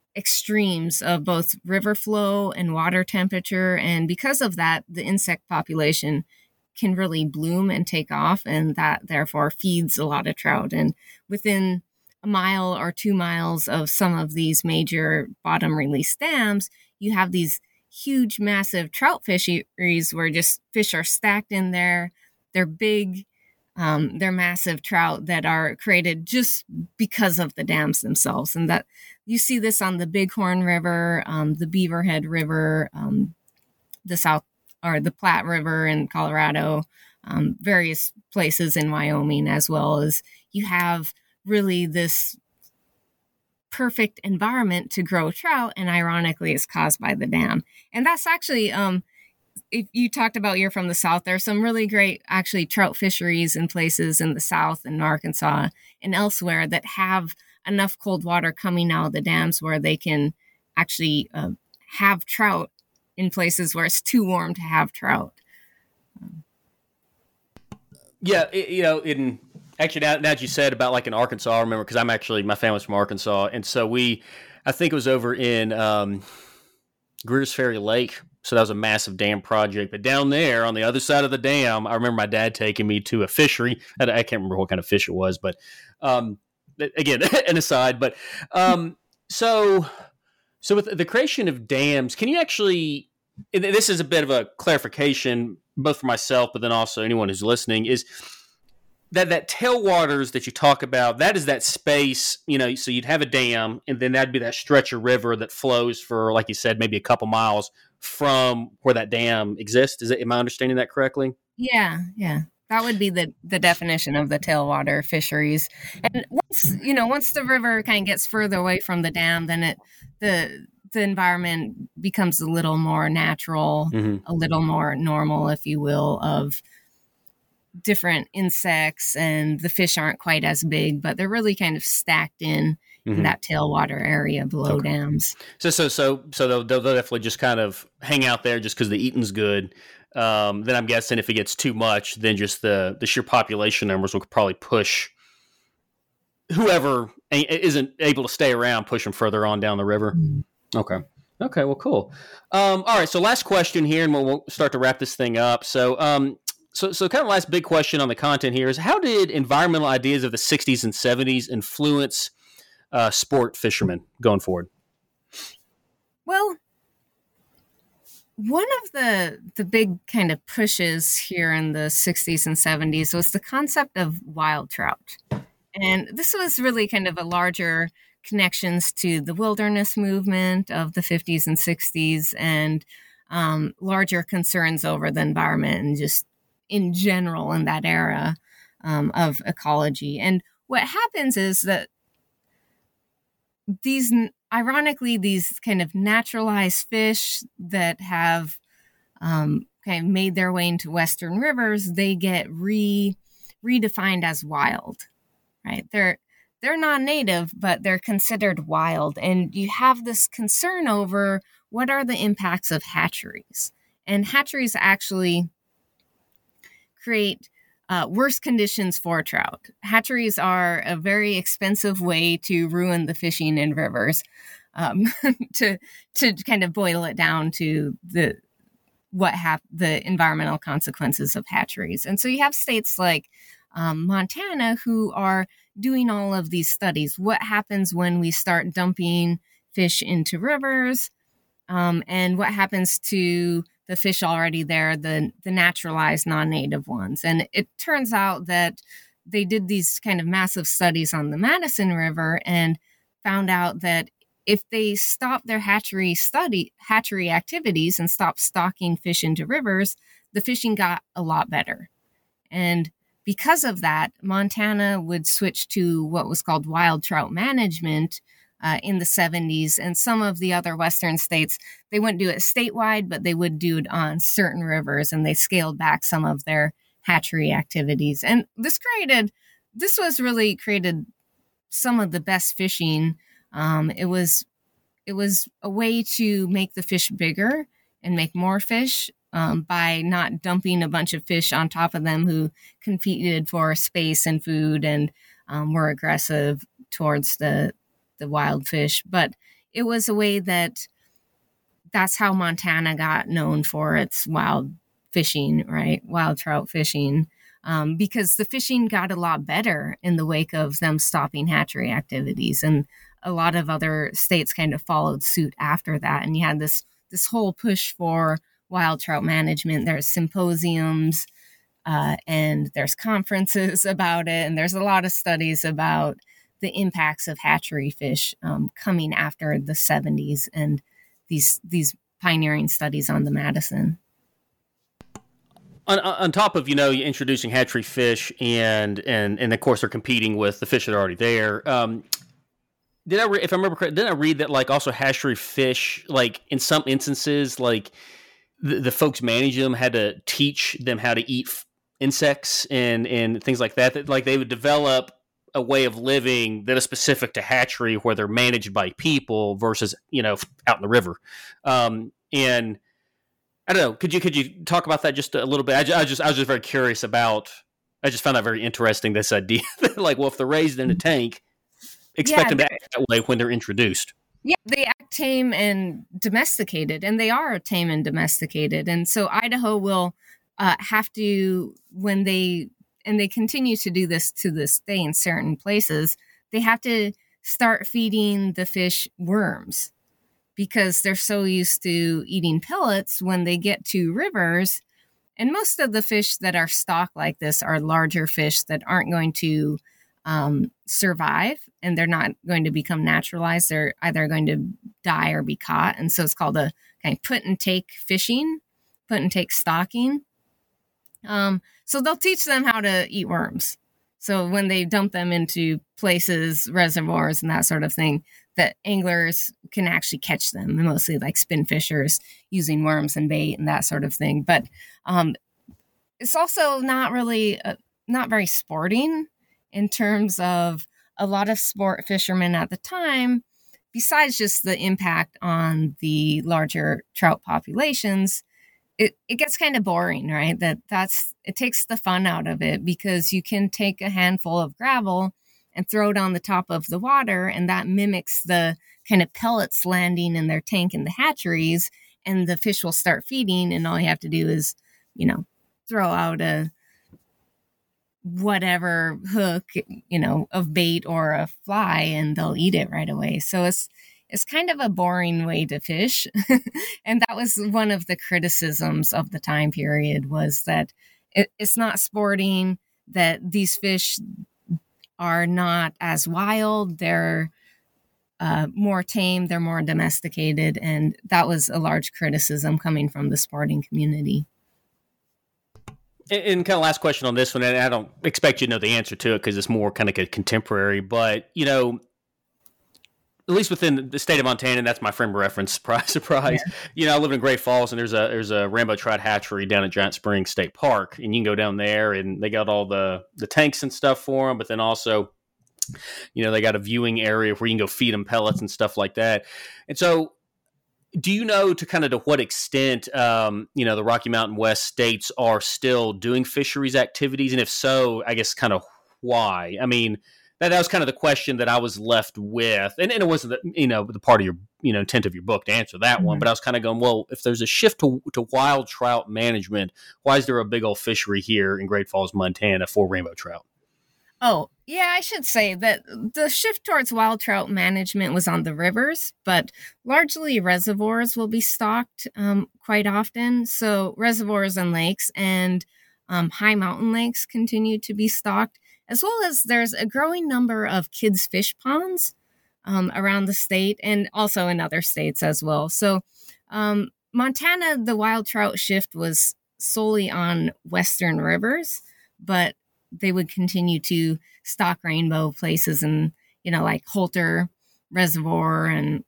extremes of both river flow and water temperature. And because of that, the insect population can really bloom and take off, and that therefore feeds a lot of trout. And within a mile or two miles of some of these major bottom release dams, you have these huge, massive trout fisheries where just fish are stacked in there. They're big, um, they're massive trout that are created just because of the dams themselves. And that you see this on the Bighorn River, um, the Beaverhead River, um, the South or the Platte River in Colorado, um, various places in Wyoming, as well as you have really this perfect environment to grow trout, and ironically it's caused by the dam. And that's actually, um, if you talked about you're from the South, there's some really great actually trout fisheries in places in the South and Arkansas and elsewhere that have enough cold water coming out of the dams where they can actually uh, have trout in places where it's too warm to have trout. Um, yeah, it, you know, in Actually, now, now that you said about like in Arkansas, I remember because I'm actually, my family's from Arkansas. And so we, I think it was over in um, Greers Ferry Lake. So that was a massive dam project. But down there on the other side of the dam, I remember my dad taking me to a fishery. I, I can't remember what kind of fish it was, but um, again, an aside. But um, so, so with the creation of dams, can you actually, and this is a bit of a clarification, both for myself, but then also anyone who's listening, is that that tailwaters that you talk about, that is that space, you know, so you'd have a dam, and then that'd be that stretch of river that flows for, like you said, maybe a couple miles from where that dam exists. Is it, am I understanding that correctly? Yeah, yeah. That would be the, the definition of the tailwater fisheries. And once, you know, once the river kind of gets further away from the dam, then it the the environment becomes a little more natural, mm-hmm. a little more normal, if you will, of different insects, and the fish aren't quite as big, but they're really kind of stacked in mm-hmm. in that tailwater area below okay. dams. So, so, so, so they'll, they'll definitely just kind of hang out there just because the eating's good. Um, then I'm guessing if it gets too much, then just the, the sheer population numbers will probably push whoever isn't able to stay around, push them further on down the river. Mm-hmm. Okay. Okay. Well, cool. Um, all right. So last question here, and we'll, we'll start to wrap this thing up. So, um, so, so kind of last big question on the content here is, how did environmental ideas of the sixties and seventies influence uh, sport fishermen going forward? Well, one of the the big kind of pushes here in the sixties and seventies was the concept of wild trout. And this was really kind of a larger connections to the wilderness movement of the fifties and sixties, and um, larger concerns over the environment and just in general in that era um, of ecology. And what happens is that these, ironically, these kind of naturalized fish that have um, kind of made their way into Western rivers, they get re redefined as wild, right? They're they're non-native, but they're considered wild. And you have this concern over what are the impacts of hatcheries. And hatcheries actually create uh, worse conditions for trout. Hatcheries are a very expensive way to ruin the fishing in rivers. Um, to to kind of boil it down to the what hap- the environmental consequences of hatcheries. And so you have states like um, Montana who are doing all of these studies. What happens when we start dumping fish into rivers, um, and what happens to the fish already there, the, the naturalized non-native ones. And it turns out that they did these kind of massive studies on the Madison River and found out that if they stopped their hatchery study, hatchery activities and stopped stocking fish into rivers, the fishing got a lot better. And because of that, Montana would switch to what was called wild trout management uh, in the seventies. And some of the other Western states, they wouldn't do it statewide, but they would do it on certain rivers, and they scaled back some of their hatchery activities. And this created, this was really created some of the best fishing. Um, it was, it was a way to make the fish bigger and make more fish um, by not dumping a bunch of fish on top of them who competed for space and food and um, were aggressive towards the the wild fish. But it was a way that that's how Montana got known for its wild fishing, right? Wild trout fishing. Um, because the fishing got a lot better in the wake of them stopping hatchery activities. And a lot of other states kind of followed suit after that. And you had this this whole push for wild trout management. There's symposiums uh, and there's conferences about it. And there's a lot of studies about the impacts of hatchery fish um, coming after the seventies and these these pioneering studies on the Madison. On, on top of, you know, introducing hatchery fish and, and, and of course they're competing with the fish that are already there. Um, did I, re- if I remember correctly, didn't I read that like also hatchery fish, like in some instances, like the, the folks managing them had to teach them how to eat f- insects and, and things like that, that like they would develop a way of living that is specific to hatchery where they're managed by people versus, you know, out in the river. Um, and I don't know, could you, could you talk about that just a little bit? I just, I just, I was just very curious about, I just found that very interesting, this idea that like, well, if they're raised in a tank, expect yeah, them to act that way when they're introduced. Yeah, they act tame and domesticated, and they are tame and domesticated. And so Idaho will uh, have to, when they, and they continue to do this to this day in certain places, they have to start feeding the fish worms because they're so used to eating pellets when they get to rivers. And most of the fish that are stocked like this are larger fish that aren't going to um, survive, and they're not going to become naturalized. They're either going to die or be caught. And so it's called a kind of put and take fishing, put and take stocking. Um, so they'll teach them how to eat worms. So when they dump them into places, reservoirs, and that sort of thing, that anglers can actually catch them, mostly like spin fishers using worms and bait and that sort of thing. But um, it's also not really, uh, not very sporting in terms of a lot of sport fishermen at the time, besides just the impact on the larger trout populations. It, it gets kind of boring, right? That that's it takes the fun out of it, because you can take a handful of gravel and throw it on the top of the water, and that mimics the kind of pellets landing in their tank in the hatcheries, and the fish will start feeding, and all you have to do is, you know, throw out a whatever hook, you know, of bait or a fly, and they'll eat it right away. So it's It's kind of a boring way to fish. And that was one of the criticisms of the time period, was that it, it's not sporting, that these fish are not as wild. They're uh, more tame. They're more domesticated. And that was a large criticism coming from the sporting community. And, and kind of last question on this one, and I don't expect you to know the answer to it because it's more kind of a contemporary, but, you know, at least within the state of Montana, and that's my frame of reference. Surprise, surprise. Yeah. You know, I live in Great Falls, and there's a there's a rainbow trout hatchery down at Giant Springs State Park, and you can go down there, and they got all the the tanks and stuff for them. But then also, you know, they got a viewing area where you can go feed them pellets and stuff like that. And so, do you know to kind of to what extent, um, you know, the Rocky Mountain West states are still doing fisheries activities, and if so, I guess kind of why? I mean. That, that was kind of the question that I was left with. And, and it wasn't, the, you know, the part of your, you know, intent of your book to answer that mm-hmm. one. But I was kind of going, well, if there's a shift to, to wild trout management, why is there a big old fishery here in Great Falls, Montana for rainbow trout? Oh, yeah, I should say that the shift towards wild trout management was on the rivers, but largely reservoirs will be stocked um, quite often. So reservoirs and lakes and um, high mountain lakes continue to be stocked, as well as there's a growing number of kids' fish ponds um, around the state and also in other states as well. So um, Montana, the wild trout shift was solely on western rivers, but they would continue to stock rainbow places and, you know, like Holter Reservoir and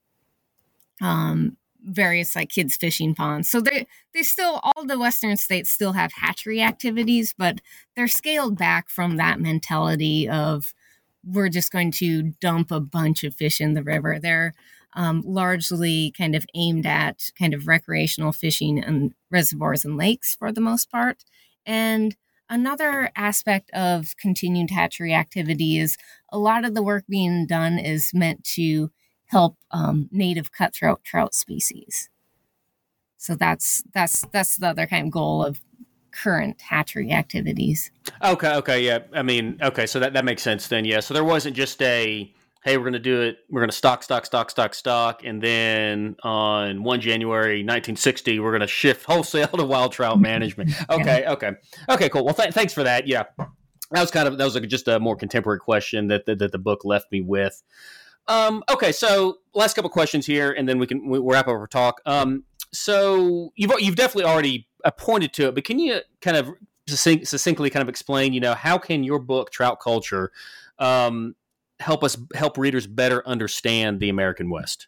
um, various like kids fishing ponds. So they they still, all the western states still have hatchery activities, but they're scaled back from that mentality of we're just going to dump a bunch of fish in the river. They're um, largely kind of aimed at kind of recreational fishing and reservoirs and lakes for the most part. And another aspect of continued hatchery activity is a lot of the work being done is meant to help um, native cutthroat trout species. So that's that's that's the other kind of goal of current hatchery activities. Okay, okay, yeah. I mean, okay, so that, that makes sense then, yeah. So there wasn't just a, hey, we're going to do it, we're going to stock, stock, stock, stock, stock, and then on the first of January nineteen sixty, we're going to shift wholesale to wild trout management. Okay, yeah. okay. Okay, cool. Well, th- thanks for that, yeah. That was kind of, that was like just a more contemporary question that, that, that the book left me with. Um, okay, so last couple questions here, and then we can we'll wrap up our talk. Um, so you've you've definitely already pointed to it, but can you kind of succinct, succinctly kind of explain, you know, how can your book Trout Culture um, help us help readers better understand the American West?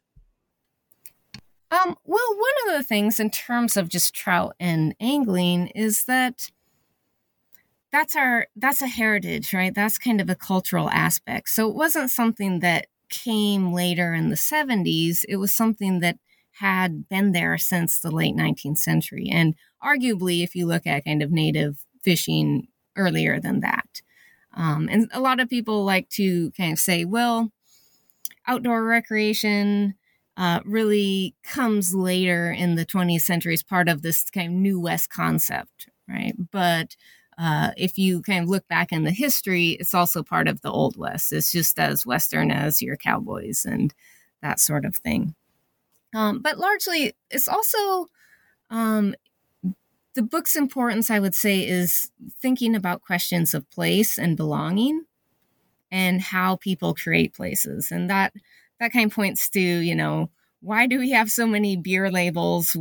Um, well, one of the things in terms of just trout and angling is that that's our that's a heritage, right? That's kind of a cultural aspect. So it wasn't something that came later in the seventies. It was something that had been there since the late nineteenth century. And arguably, if you look at kind of native fishing earlier than that. Um, and a lot of people like to kind of say, well, outdoor recreation uh, really comes later in the twentieth century as part of this kind of New West concept, right? But Uh, if you kind of look back in the history, it's also part of the Old West. It's just as Western as your cowboys and that sort of thing. Um, but largely, it's also um, the book's importance, I would say, is thinking about questions of place and belonging and how people create places. And that that kind of points to, you know, why do we have so many beer labels with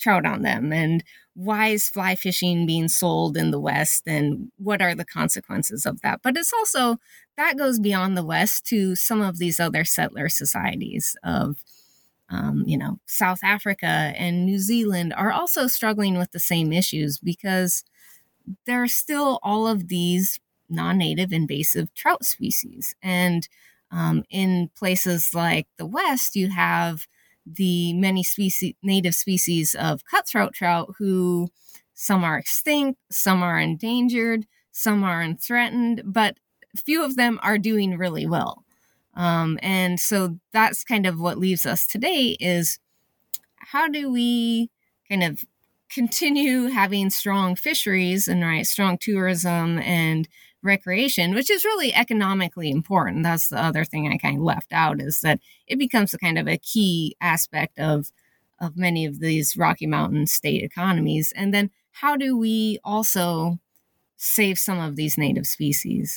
trout on them, and why is fly fishing being sold in the West, and what are the consequences of that? But it's also, that goes beyond the West to some of these other settler societies of, um, you know, South Africa and New Zealand are also struggling with the same issues, because there are still all of these non-native invasive trout species. And um, in places like the West, you have the many species, native species of cutthroat trout, who some are extinct, some are endangered, some are threatened, but few of them are doing really well. Um, and so that's kind of what leaves us today, is how do we kind of continue having strong fisheries and right, strong tourism and recreation, which is really economically important. That's the other thing I kind of left out, is that it becomes a kind of a key aspect of, of many of these Rocky Mountain state economies. And then how do we also save some of these native species?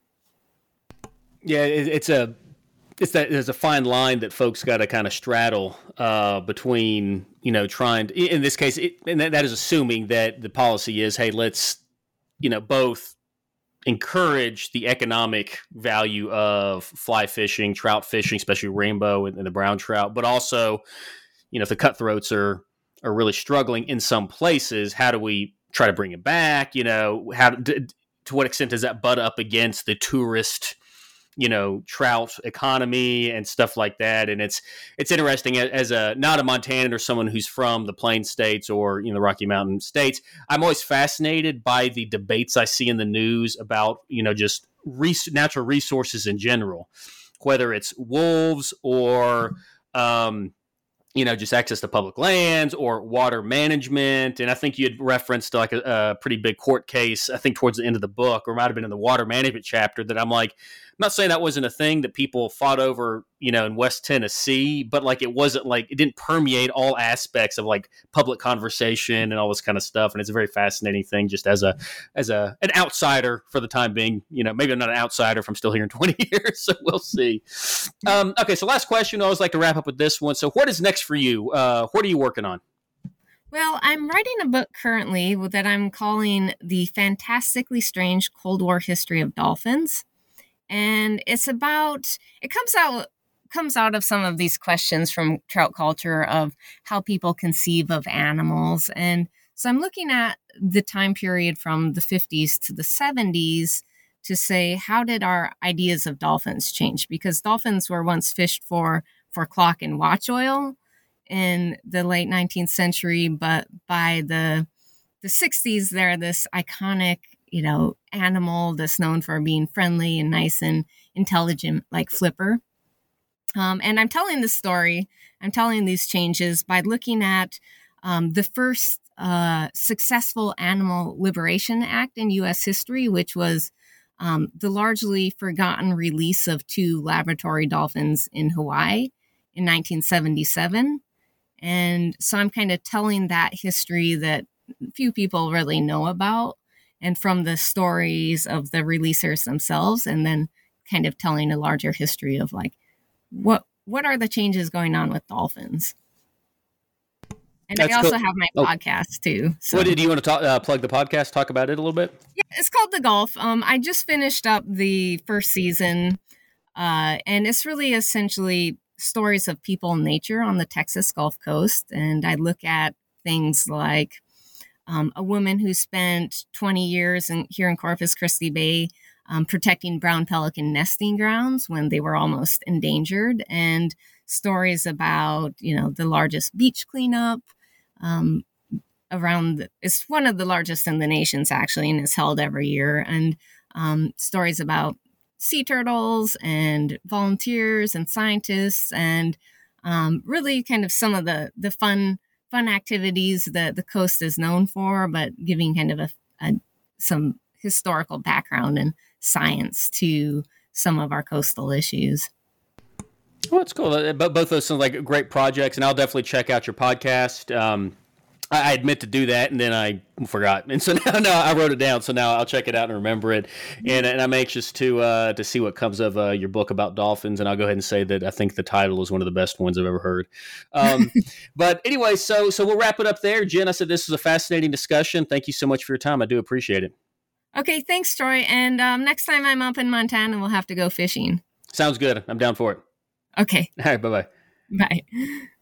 Yeah, it, it's a it's that there's a fine line that folks got to kind of straddle uh, between, you know, trying to, in this case, it, and that, that is assuming that the policy is, hey, let's, you know, both encourage the economic value of fly fishing, trout fishing, especially rainbow and, and the brown trout, but also, you know, if the cutthroats are are really struggling in some places, how do we try to bring it back? You know, how to, to what extent does that butt up against the tourist, you know, trout economy and stuff like that? And it's it's interesting as a not a Montanan or someone who's from the Plains states or, you know, the Rocky Mountain states. I'm always fascinated by the debates I see in the news about, you know, just res- natural resources in general, whether it's wolves or um, you know, just access to public lands or water management. And I think you had referenced like a, a pretty big court case, I think towards the end of the book, or it might have been in the water management chapter, that I'm like, I'm not saying that wasn't a thing that people fought over, you know, in West Tennessee, but like it wasn't like, it didn't permeate all aspects of like public conversation and all this kind of stuff. And it's a very fascinating thing just as a, as a, an outsider for the time being. You know, maybe I'm not an outsider if I'm still here in twenty years, so we'll see. Um, okay. So last question, I always like to wrap up with this one. So what is next for you? Uh, what are you working on? Well, I'm writing a book currently that I'm calling The Fantastically Strange Cold War History of Dolphins. And it's about, it comes out comes out of some of these questions from trout culture of how people conceive of animals. And so I'm looking at the time period from the fifties to the seventies to say, how did our ideas of dolphins change? Because dolphins were once fished for, for clock and watch oil in the late nineteenth century, but by the the sixties, they're this iconic, you know, animal that's known for being friendly and nice and intelligent, like Flipper. Um, and I'm telling this story, I'm telling these changes by looking at um, the first uh, successful Animal Liberation Act in U S history, which was um, the largely forgotten release of two laboratory dolphins in Hawaii in nineteen seventy-seven. And so I'm kind of telling that history that few people really know about, and from the stories of the releasers themselves, and then kind of telling a larger history of like, what what are the changes going on with dolphins? And That's I also cool. have my oh. podcast too. So. What, do you want to talk, uh, plug the podcast, talk about it a little bit? Yeah, it's called The Gulf. Um, I just finished up the first season, uh, and it's really essentially stories of people and nature on the Texas Gulf Coast. And I look at things like um, a woman who spent twenty years in, here in Corpus Christi Bay um, protecting brown pelican nesting grounds when they were almost endangered, and stories about, you know, the largest beach cleanup um, around. The, it's one of the largest in the nations, actually, and it's held every year. And um, stories about sea turtles and volunteers and scientists, and um, really kind of some of the the fun fun activities that the coast is known for, but giving kind of a, a some historical background and science to some of our coastal issues. Well, it's cool. Both those sound like great projects, and I'll definitely check out your podcast. Um, I, I admit to do that, and then I forgot, and so now, now I wrote it down. So now I'll check it out and remember it, and, and I'm anxious to uh, to see what comes of uh, your book about dolphins. And I'll go ahead and say that I think the title is one of the best ones I've ever heard. Um, but anyway, so so we'll wrap it up there. Jen, I said this was a fascinating discussion. Thank you so much for your time. I do appreciate it. Okay, thanks, Troy. And um, next time I'm up in Montana, we'll have to go fishing. Sounds good. I'm down for it. Okay. All right. Bye-bye. Bye.